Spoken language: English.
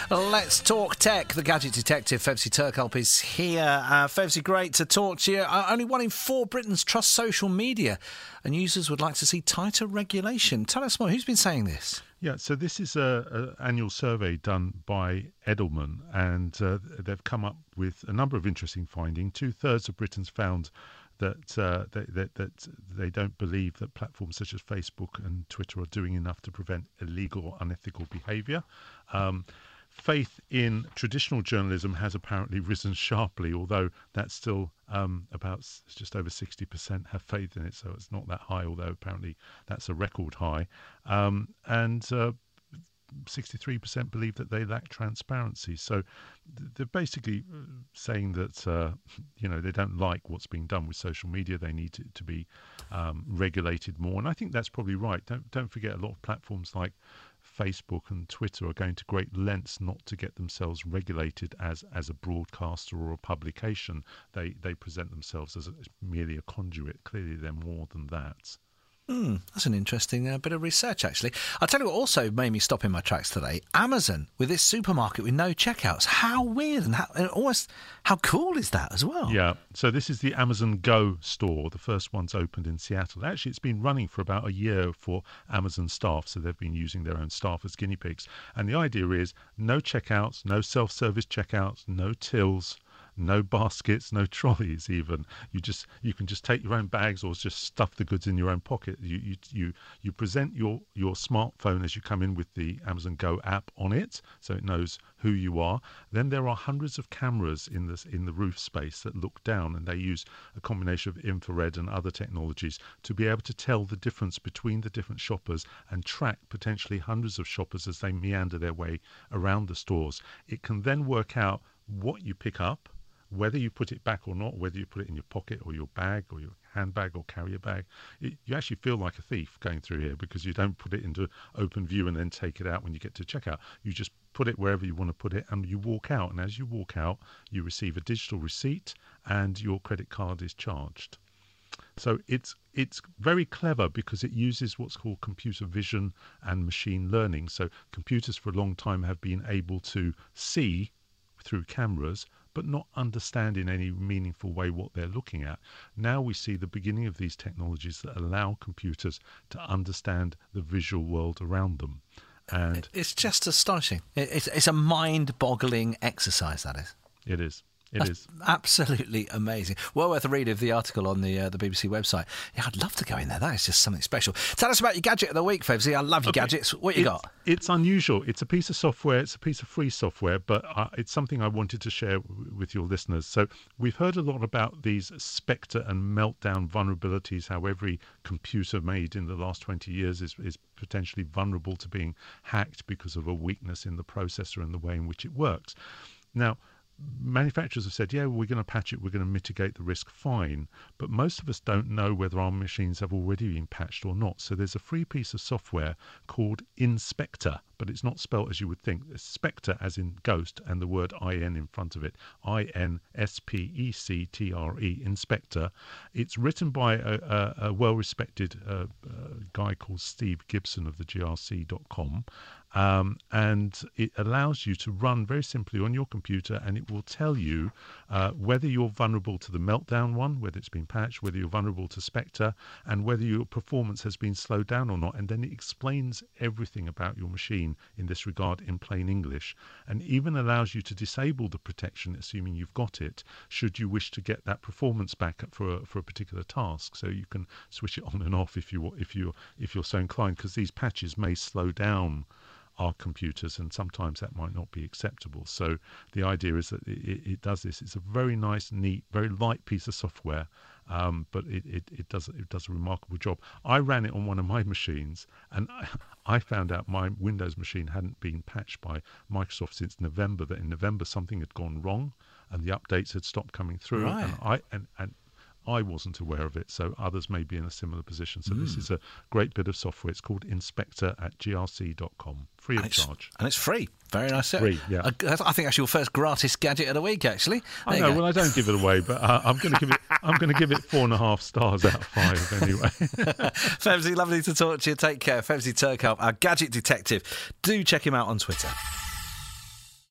Let's talk tech. The gadget detective, Fevzi Turkalp, is here. Fevzi, great to talk to you. Only 1 in 4 Britons trust social media, and users would like to see tighter regulation. Tell us more. Who's been saying this? Yeah, so this is an annual survey done by Edelman, and they've come up with a number of interesting findings. 2/3 of Britons found that that they don't believe that platforms such as Facebook and Twitter are doing enough to prevent illegal or unethical behaviour. Faith in traditional journalism has apparently risen sharply, although that's still about just over 60% have faith in it, so it's not that high, although apparently that's a record high. And 63% believe that they lack transparency. So they're basically saying that they don't like what's being done with social media. They need it to be regulated more, and I think that's probably right. Don't forget, a lot of platforms like Facebook and Twitter are going to great lengths not to get themselves regulated as a broadcaster or a publication. They present themselves as merely a conduit. Clearly, they're more than that. That's an interesting bit of research, actually. I'll tell you what also made me stop in my tracks today. Amazon, with this supermarket with no checkouts. How weird and how cool is that as well? Yeah, so this is the Amazon Go store. The first one's opened in Seattle. Actually, it's been running for about a year for Amazon staff, so they've been using their own staff as guinea pigs. And the idea is no checkouts, no self-service checkouts, no tills, no baskets, no trolleys even. You can just take your own bags or just stuff the goods in your own pocket. You present your smartphone as you come in with the Amazon Go app on it, so it knows who you are. Then there are hundreds of cameras in the roof space that look down, and they use a combination of infrared and other technologies to be able to tell the difference between the different shoppers and track potentially hundreds of shoppers as they meander their way around the stores. It can then work out what you pick up, whether you put it back or not, whether you put it in your pocket or your bag or your handbag or carrier bag. You actually feel like a thief going through here, because you don't put it into open view and then take it out when you get to checkout. You just put it wherever you want to put it and you walk out. And as you walk out, you receive a digital receipt and your credit card is charged. So it's very clever because it uses what's called computer vision and machine learning. So computers for a long time have been able to see through cameras but not understand in any meaningful way what they're looking at. Now we see the beginning of these technologies that allow computers to understand the visual world around them. And it's just astonishing. It's a mind-boggling exercise, that is. It is. That's absolutely amazing. Well worth a read of the article on the BBC website. Yeah, I'd love to go in there. That is just something special. Tell us about your gadget of the week, Fevzi. I love your gadgets. What you got? It's unusual. It's a piece of software. It's a piece of free software, but it's something I wanted to share with your listeners. So we've heard a lot about these Spectre and Meltdown vulnerabilities, how every computer made in the last 20 years is potentially vulnerable to being hacked because of a weakness in the processor and the way in which it works. Now, manufacturers have said, yeah, we're going to patch it, we're going to mitigate the risk, fine. But most of us don't know whether our machines have already been patched or not. So there's a free piece of software called Inspector, but it's not spelt as you would think. It's Spectre as in ghost and the word IN in front of it. INSPECTRE, Inspector. It's written by a well-respected guy called Steve Gibson of the GRC.com. And it allows you to run very simply on your computer, and it will tell you whether you're vulnerable to the Meltdown one, whether it's been patched, whether you're vulnerable to Spectre, and whether your performance has been slowed down or not. And then it explains everything about your machine in this regard in plain English, and even allows you to disable the protection, assuming you've got it, should you wish to get that performance back for a particular task. So you can switch it on and off if you're so inclined, because these patches may slow down our computers, and sometimes that might not be acceptable. So the idea is that it does this. It's a very nice, neat, very light piece of software, but it does a remarkable job. I ran it on one of my machines, and I found out my Windows machine hadn't been patched by Microsoft since November. That in November something had gone wrong, and the updates had stopped coming through. Right. And I wasn't aware of it, so others may be in a similar position. So this is a great bit of software. It's called Inspector at grc.com, free of charge. And it's free. Very nice. Free, yeah. I think that's your first gratis gadget of the week, actually. I know. Well, I don't give it away, but I'm going to give it 4.5 stars out of 5 anyway. Fevzi, lovely to talk to you. Take care. Fevzi Turkalp, our gadget detective. Do check him out on Twitter.